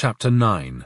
Chapter 9.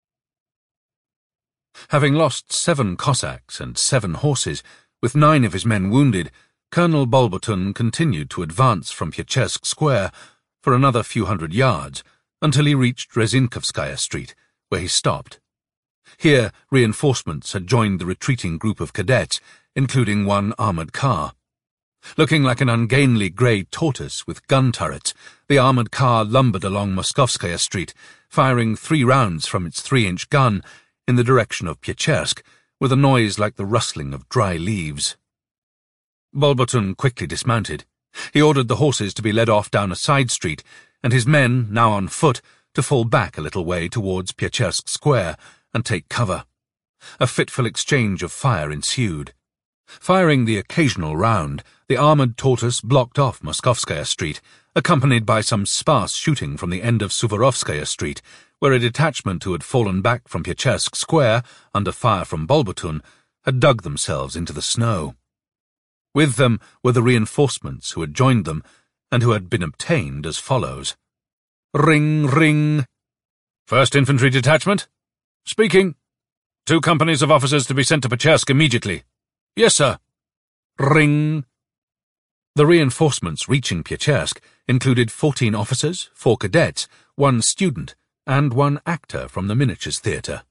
Having lost 7 Cossacks and 7 horses, with 9 of his men wounded, Colonel Bolbotun continued to advance from Pyachersk Square for another few hundred yards until he reached Rezinkovskaya Street, where he stopped. Here, reinforcements had joined the retreating group of cadets, including 1 armoured car. Looking like an ungainly grey tortoise with gun turrets, the armoured car lumbered along Moskovskaya Street, firing 3 rounds from its 3-inch gun in the direction of Pyachersk, with a noise like the rustling of dry leaves. Bolbotun quickly dismounted. He ordered the horses to be led off down a side street, and his men, now on foot, to fall back a little way towards Pyachersk Square and take cover. A fitful exchange of fire ensued. Firing the occasional round, the armoured tortoise blocked off Moskovskaya Street, accompanied by some sparse shooting from the end of Suvorovskaya Street, where a detachment who had fallen back from Pyachersk Square, under fire from Bolbotun, had dug themselves into the snow. With them were the reinforcements who had joined them, and who had been obtained as follows. Ring, ring. First Infantry Detachment? Speaking. 2 companies of officers to be sent to Pyachersk immediately. Yes, sir. Ring. The reinforcements reaching Pyachersk included 14 officers, 4 cadets, 1 student, and 1 actor from the miniatures theatre.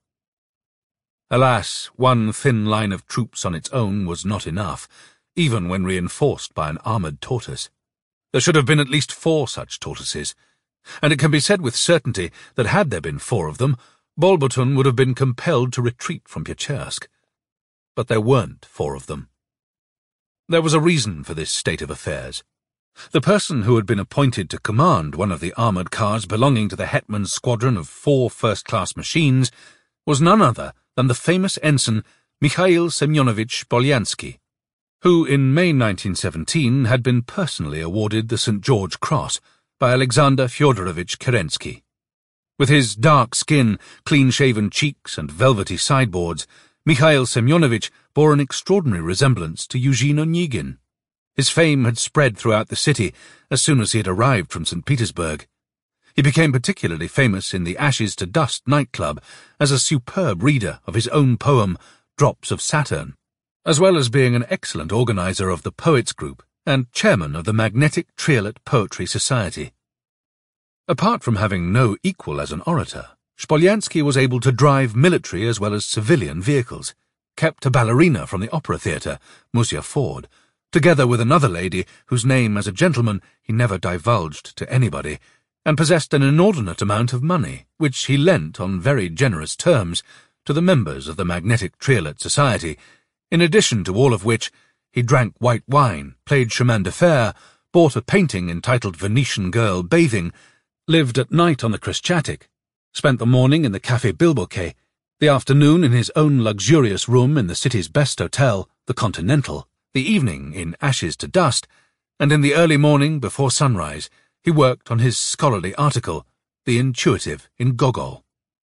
Alas, 1 thin line of troops on its own was not enough, even when reinforced by an armoured tortoise. There should have been at least 4 such tortoises, and it can be said with certainty that had there been 4 of them, Bolbotun would have been compelled to retreat from Pyachersk. But there weren't 4 of them. There was a reason for this state of affairs. The person who had been appointed to command one of the armoured cars belonging to the Hetman's squadron of 4 first-class machines was none other than the famous ensign Mikhail Semyonovich Polyansky, who in May 1917 had been personally awarded the St. George Cross by Alexander Fyodorovich Kerensky. With his dark skin, clean-shaven cheeks and velvety sideboards, Mikhail Semyonovich bore an extraordinary resemblance to Eugene Onegin. His fame had spread throughout the city as soon as he had arrived from St. Petersburg. He became particularly famous in the Ashes to Dust nightclub as a superb reader of his own poem, Drops of Saturn, as well as being an excellent organizer of the Poets Group and chairman of the Magnetic Triolet Poetry Society. Apart from having no equal as an orator, Polyansky was able to drive military as well as civilian vehicles, kept a ballerina from the opera theatre, Musia Ford, together with another lady whose name as a gentleman he never divulged to anybody, and possessed an inordinate amount of money, which he lent on very generous terms to the members of the Magnetic Triolet Society, in addition to all of which he drank white wine, played chemin de fer, bought a painting entitled Venetian Girl Bathing, lived at night on the Khreshchatyk, spent the morning in the Café Bilboquet, the afternoon in his own luxurious room in the city's best hotel, the Continental, the evening in Ashes to Dust, and in the early morning before sunrise he worked on his scholarly article, The Intuitive in Gogol.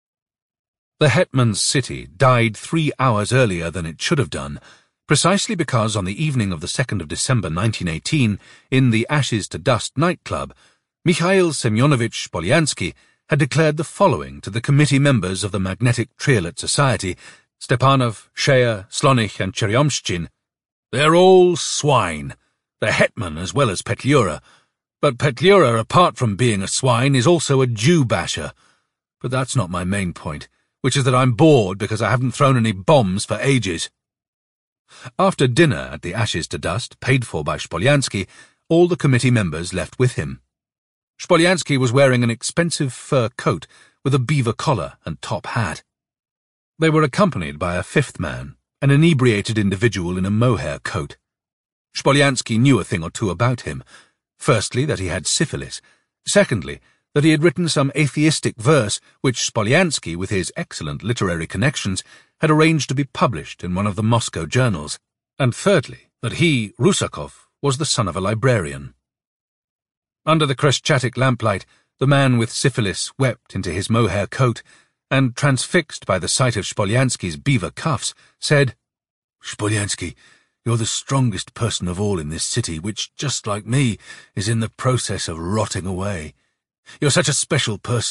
The Hetman's city died 3 hours earlier than it should have done, precisely because on the evening of the 2nd of December 1918, in the Ashes to Dust nightclub, Mikhail Semyonovich Polyansky had declared the following to the committee members of the Magnetic Triolet Society, Stepanov, Sheyer, Slonich, and Cheremshchin. They're all swine, the hetman as well as Petliura, but Petliura, apart from being a swine, is also a Jew-basher. But that's not my main point, which is that I'm bored because I haven't thrown any bombs for ages. After dinner at the Ashes to Dust, paid for by Polyansky, all the committee members left with him. Polyansky was wearing an expensive fur coat with a beaver collar and top hat. They were accompanied by a 5th man, an inebriated individual in a mohair coat. Polyansky knew a thing or two about him. Firstly, that he had syphilis. Secondly, that he had written some atheistic verse which Polyansky, with his excellent literary connections, had arranged to be published in one of the Moscow journals. And thirdly, that he, Rusakov, was the son of a librarian. Under the Khreshchatyk lamplight, the man with syphilis wept into his mohair coat, and, transfixed by the sight of Polyansky's beaver cuffs, said, "Polyansky, you're the strongest person of all in this city, which, just like me, is in the process of rotting away. You're such a special person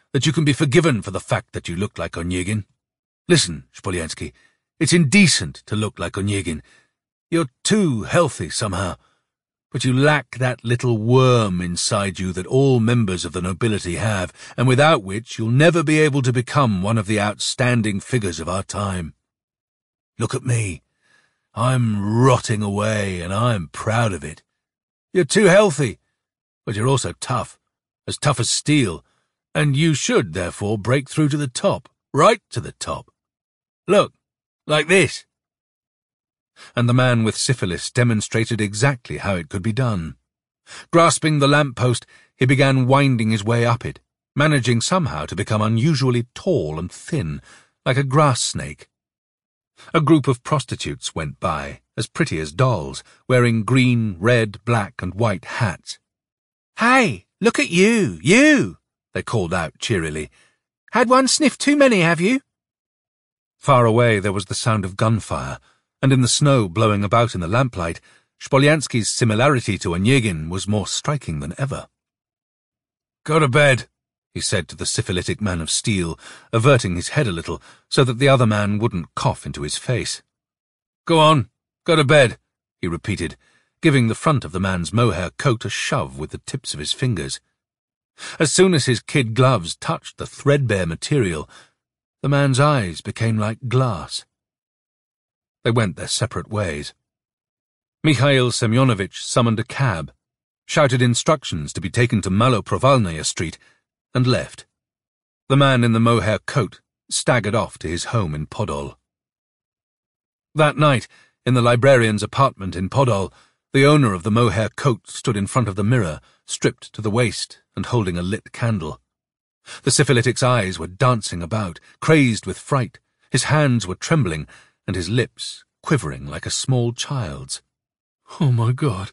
that you can be forgiven for the fact that you look like Onyegin. Listen, Spoliansky, it's indecent to look like Onyegin. You're too healthy somehow, but you lack that little worm inside you that all members of the nobility have, and without which you'll never be able to become one of the outstanding figures of our time. Look at me. I'm rotting away, and I'm proud of it. You're too healthy, but you're also tough as steel, and you should, therefore, break through to the top, right to the top. Look, like this. And the man with syphilis demonstrated exactly how it could be done. Grasping the lamp-post, he began winding his way up it, managing somehow to become unusually tall and thin, like a grass snake. A group of prostitutes went by, as pretty as dolls, wearing green, red, black, and white hats. "Hey, look at you, they called out cheerily. "Had one sniff too many, have you?" Far away there was the sound of gunfire, and in the snow blowing about in the lamplight, Spoliansky's similarity to Onyegin was more striking than ever. "Go to bed," he said to the syphilitic man of steel, averting his head a little so that the other man wouldn't cough into his face. "Go on, go to bed," he repeated, giving the front of the man's mohair coat a shove with the tips of his fingers. As soon as his kid gloves touched the threadbare material, the man's eyes became like glass. They went their separate ways. Mikhail Semyonovitch summoned a cab, shouted instructions to be taken to Maloprovalnaya Street, and left. The man in the mohair coat staggered off to his home in Podol. That night, in the librarian's apartment in Podol, the owner of the mohair coat stood in front of the mirror, stripped to the waist and holding a lit candle. The syphilitic's eyes were dancing about, crazed with fright, his hands were trembling, and his lips quivering like a small child's. Oh my God,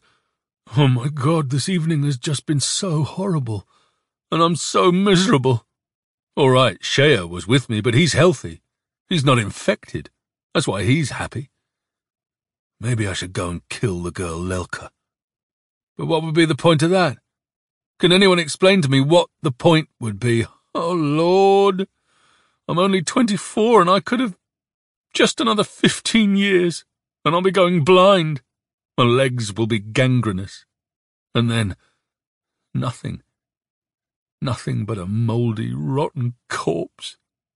this evening has just been so horrible, and I'm so miserable. All right, Shea was with me, but he's healthy. He's not infected. That's why he's happy. Maybe I should go and kill the girl Lelka. But what would be the point of that? Can anyone explain to me what the point would be? Oh, Lord, I'm only 24 and I could have just another 15 years, and I'll be going blind. My legs will be gangrenous. And then nothing but a mouldy, rotten corpse.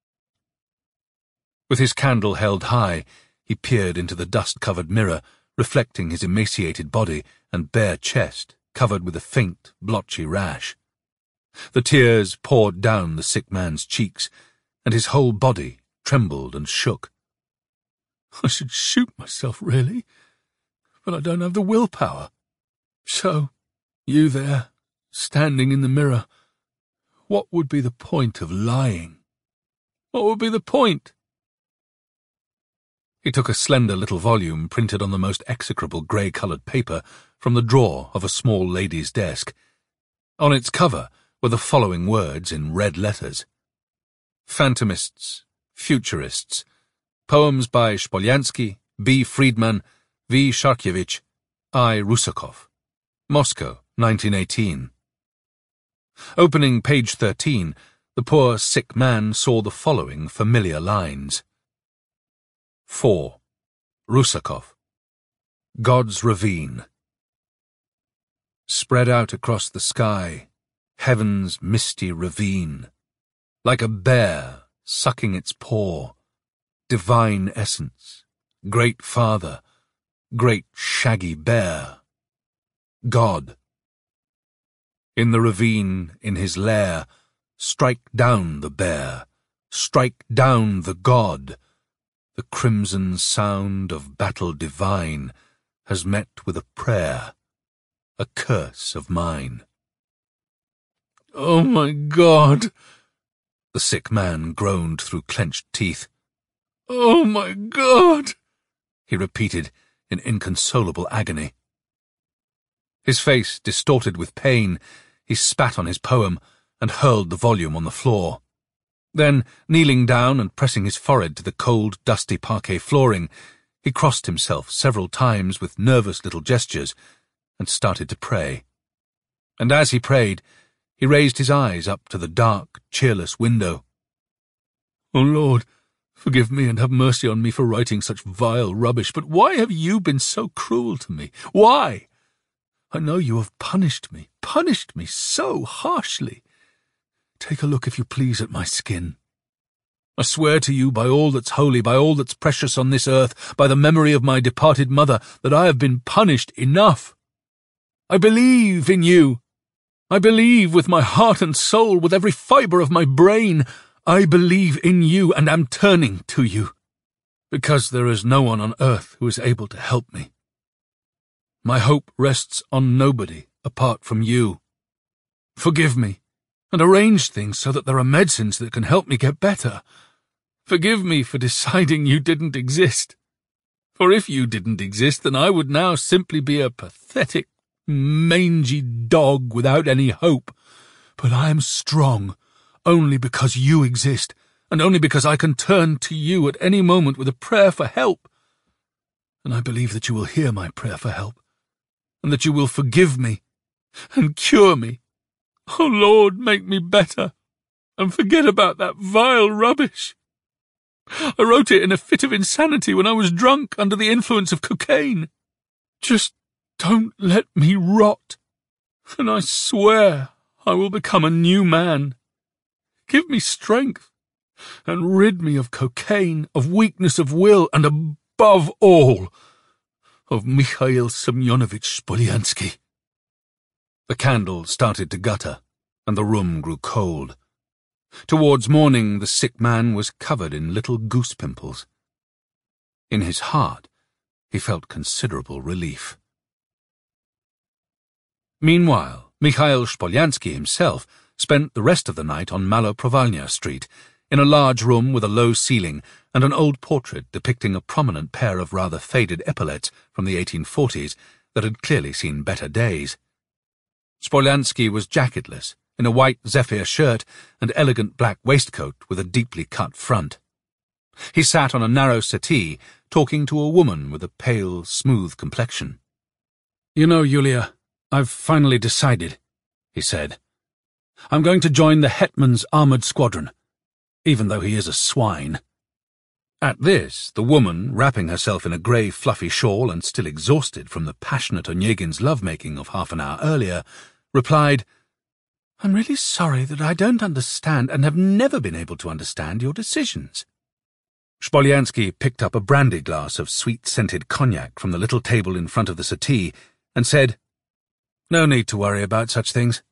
With his candle held high, he peered into the dust-covered mirror, reflecting his emaciated body and bare chest covered with a faint, blotchy rash. The tears poured down the sick man's cheeks, and his whole body trembled and shook. I should shoot myself, really, but I don't have the willpower. So, you there, standing in the mirror, what would be the point of lying? What would be the point? He took a slender little volume printed on the most execrable grey-coloured paper from the drawer of a small lady's desk. On its cover were the following words in red letters: Phantomists, Futurists, poems by Spoliansky, B. Friedman, V. Sharkievich, I. Rusakov. Moscow, 1918. Opening page 13, the poor sick man saw the following familiar lines. 4. Rusakov. God's Ravine. Spread out across the sky, heaven's misty ravine, like a bear sucking its paw, divine essence, great father, great shaggy bear, God. In the ravine, in his lair, strike down the bear, strike down the God. The crimson sound of battle divine has met with a prayer, a curse of mine. Oh my God! The sick man groaned through clenched teeth. Oh my God! He repeated in inconsolable agony. His face distorted with pain, he spat on his poem and hurled the volume on the floor. Then, kneeling down and pressing his forehead to the cold, dusty parquet flooring, he crossed himself several times with nervous little gestures and started to pray. And as he prayed, He raised his eyes up to the dark, cheerless window. "O Lord, forgive me and have mercy on me for writing such vile rubbish, but why have you been so cruel to me? Why? I know you have punished me so harshly. Take a look, if you please, at my skin. I swear to you, by all that's holy, by all that's precious on this earth, by the memory of my departed mother, that I have been punished enough. I believe in you. I believe with my heart and soul, with every fibre of my brain. I believe in you and am turning to you, because there is no one on earth who is able to help me. My hope rests on nobody apart from you. Forgive me, and arrange things so that there are medicines that can help me get better. Forgive me for deciding you didn't exist. For if you didn't exist, then I would now simply be a pathetic, mangy dog without any hope. But I am strong only because you exist, and only because I can turn to you at any moment with a prayer for help. And I believe that you will hear my prayer for help, and that you will forgive me and cure me. Oh, Lord, make me better, and forget about that vile rubbish. I wrote it in a fit of insanity when I was drunk under the influence of cocaine. Just don't let me rot, and I swear I will become a new man. Give me strength, and rid me of cocaine, of weakness of will, and above all, of Mikhail Semyonovich Spoliansky. The candle started to gutter, and the room grew cold. Towards morning, the sick man was covered in little goose pimples. In his heart, he felt considerable relief. Meanwhile, Mikhail Spoliansky himself spent the rest of the night on Maloprovalnya Street, in a large room with a low ceiling and an old portrait depicting a prominent pair of rather faded epaulets from the 1840s that had clearly seen better days. Spoliansky was jacketless, in a white zephyr shirt and elegant black waistcoat with a deeply cut front. He sat on a narrow settee, talking to a woman with a pale, smooth complexion. "You know, Yulia, I've finally decided," he said. "I'm going to join the Hetman's armoured squadron, even though he is a swine." At this, the woman, wrapping herself in a grey fluffy shawl and still exhausted from the passionate Onyegin's love-making of half an hour earlier, replied, "I'm really sorry that I don't understand and have never been able to understand your decisions." Spoliansky picked up a brandy glass of sweet-scented cognac from the little table in front of the settee and said, "No need to worry about such things."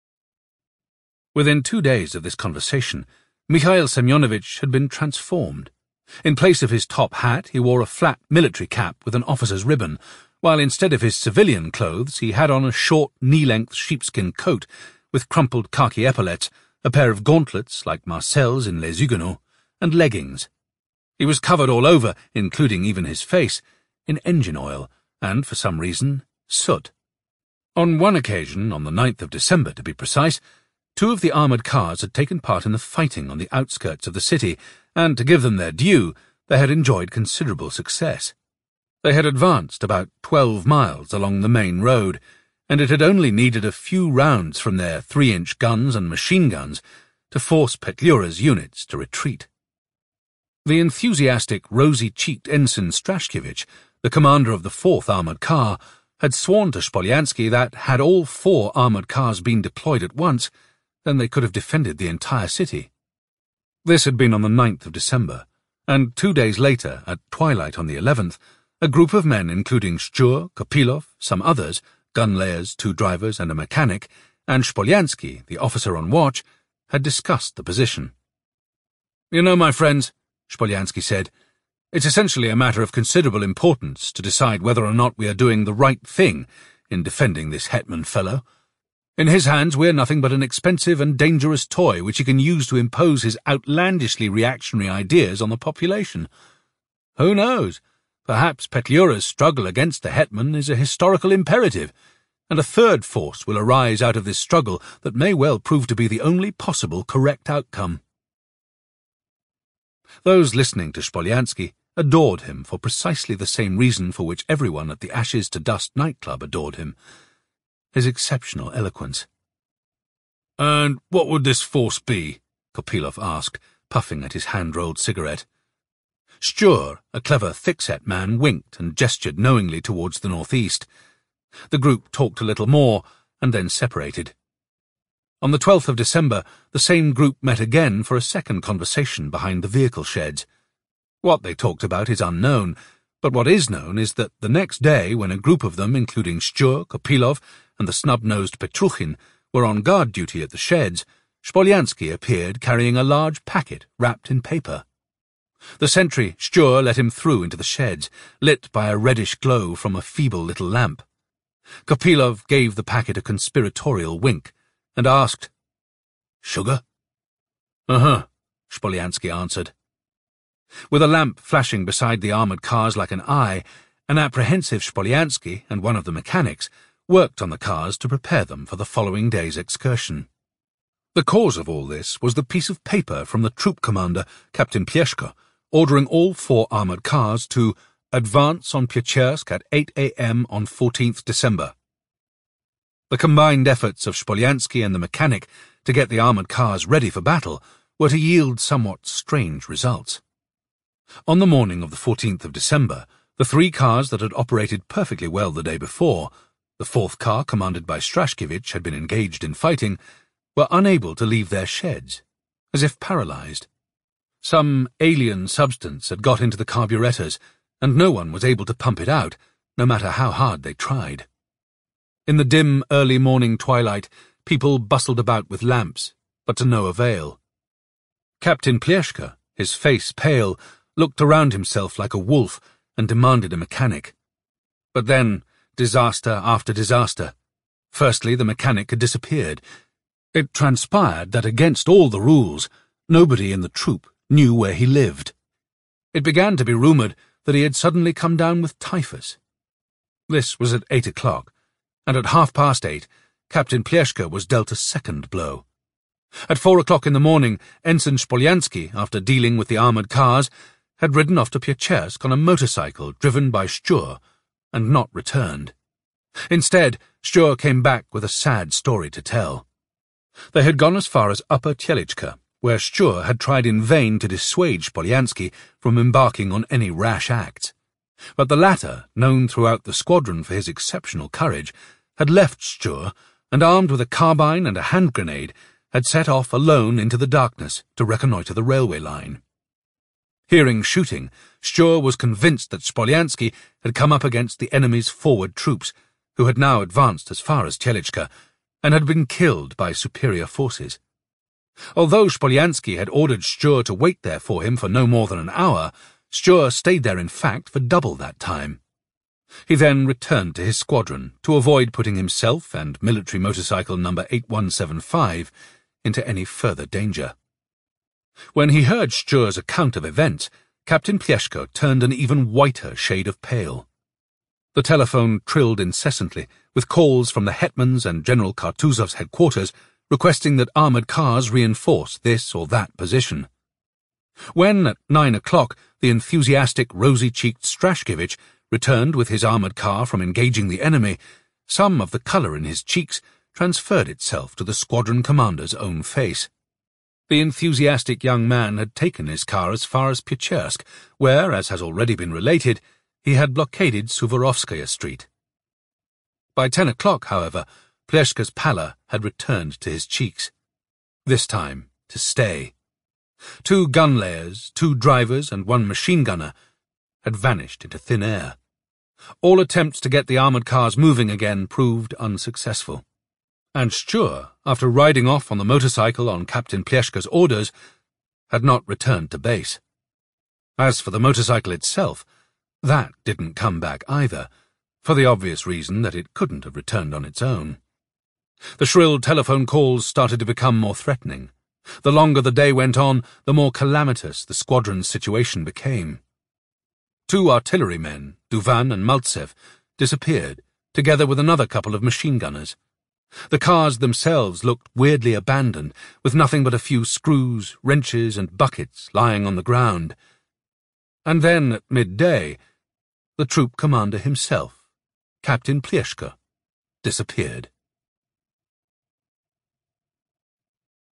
Within 2 days of this conversation, Mikhail Semyonovich had been transformed. In place of his top hat, he wore a flat military cap with an officer's ribbon, while instead of his civilian clothes he had on a short, knee-length sheepskin coat with crumpled khaki epaulets, a pair of gauntlets like Marcel's in Les Huguenots, and leggings. He was covered all over, including even his face, in engine oil and, for some reason, soot. On one occasion, on the 9th of December to be precise, 2 of the armoured cars had taken part in the fighting on the outskirts of the city, and, to give them their due, they had enjoyed considerable success. They had advanced about 12 miles along the main road, and it had only needed a few rounds from their 3-inch guns and machine guns to force Petlura's units to retreat. The enthusiastic, rosy-cheeked Ensign Strashkevich, the commander of the 4th armoured car, had sworn to Spoliansky that, had all 4 armoured cars been deployed at once, then they could have defended the entire city. This had been on the 9th of December, and 2 days later, at twilight on the 11th, a group of men including Shchur, Kopilov, some others, gun-layers, 2 drivers and a mechanic, and Spoliansky, the officer on watch, had discussed the position. "You know, my friends," Spoliansky said, "it's essentially a matter of considerable importance to decide whether or not we are doing the right thing in defending this Hetman fellow. In his hands we're nothing but an expensive and dangerous toy which he can use to impose his outlandishly reactionary ideas on the population. Who knows? Perhaps Petlura's struggle against the Hetman is a historical imperative, and a third force will arise out of this struggle that may well prove to be the only possible correct outcome." Those listening to Spoliansky adored him for precisely the same reason for which everyone at the Ashes to Dust nightclub adored him: his exceptional eloquence. "And what would this force be?" Kopylov asked, puffing at his hand-rolled cigarette. Stjur, a clever, thick-set man, winked and gestured knowingly towards the northeast. The group talked a little more, and then separated. On the 12th of December, the same group met again for a second conversation behind the vehicle sheds. What they talked about is unknown, but what is known is that the next day, when a group of them, including Stjur, Kopylov, and the snub-nosed Petruchin, were on guard duty at the sheds, Spolyansky appeared carrying a large packet wrapped in paper. The sentry, Stjur, let him through into the sheds, lit by a reddish glow from a feeble little lamp. Kopylov gave the packet a conspiratorial wink and asked, "Sugar?" "Uh-huh," Spolyansky answered. With a lamp flashing beside the armoured cars like an eye, an apprehensive Spolyansky and one of the mechanics worked on the cars to prepare them for the following day's excursion. The cause of all this was the piece of paper from the troop commander, Captain Plieshko, ordering all 4 armoured cars to advance on Pyachersk at 8 a.m. on 14th December. The combined efforts of Spolyansky and the mechanic to get the armoured cars ready for battle were to yield somewhat strange results. On the morning of the 14th of December, the 3 cars that had operated perfectly well the day before, the 4th car commanded by Strashkevich had been engaged in fighting, were unable to leave their sheds, as if paralysed. Some alien substance had got into the carburetors, and no one was able to pump it out, no matter how hard they tried. In the dim, early morning twilight, people bustled about with lamps, but to no avail. Captain Plieshko, his face pale, looked around himself like a wolf and demanded a mechanic. But then, disaster after disaster. Firstly, the mechanic had disappeared. It transpired that against all the rules, nobody in the troop knew where he lived. It began to be rumoured that he had suddenly come down with typhus. This was at 8 o'clock, and at 8:30, Captain Plieshko was dealt a second blow. At 4 o'clock in the morning, Ensign Spolyansky, after dealing with the armoured cars, had ridden off to Pyachersk on a motorcycle driven by Stjur, and not returned. Instead, Stjur came back with a sad story to tell. They had gone as far as Upper Telichka, where Stjur had tried in vain to dissuade Spolyansky from embarking on any rash acts. But the latter, known throughout the squadron for his exceptional courage, had left Stjur, and armed with a carbine and a hand grenade, had set off alone into the darkness to reconnoitre the railway line. Hearing shooting, Stjur was convinced that Spolyansky had come up against the enemy's forward troops, who had now advanced as far as Telichka, and had been killed by superior forces. Although Spolyansky had ordered Stjur to wait there for him for no more than an hour, Stjur stayed there in fact for double that time. He then returned to his squadron to avoid putting himself and military motorcycle number 8175 into any further danger. When he heard Stjur's account of events, Captain Plieshko turned an even whiter shade of pale. The telephone trilled incessantly, with calls from the hetmans and General Kartuzov's headquarters requesting that armoured cars reinforce this or that position. When, at 9 o'clock, the enthusiastic, rosy-cheeked Strashkevich returned with his armoured car from engaging the enemy, some of the colour in his cheeks transferred itself to the squadron commander's own face. The enthusiastic young man had taken his car as far as Pyachersk, where, as has already been related, he had blockaded Suvorovskaya Street. By 10 o'clock, however, Plieshko's pallor had returned to his cheeks. This time, to stay. 2 gun layers, 2 drivers, and 1 machine gunner had vanished into thin air. All attempts to get the armoured cars moving again proved unsuccessful. And Stjur, after riding off on the motorcycle on Captain Plieshko's orders, had not returned to base. As for the motorcycle itself, that didn't come back either, for the obvious reason that it couldn't have returned on its own. The shrill telephone calls started to become more threatening. The longer the day went on, the more calamitous the squadron's situation became. 2 artillerymen, Duvan and Maltsev, disappeared, together with another couple of machine gunners. The cars themselves looked weirdly abandoned, with nothing but a few screws, wrenches, and buckets lying on the ground. And then, at midday, the troop commander himself, Captain Plieshko, disappeared.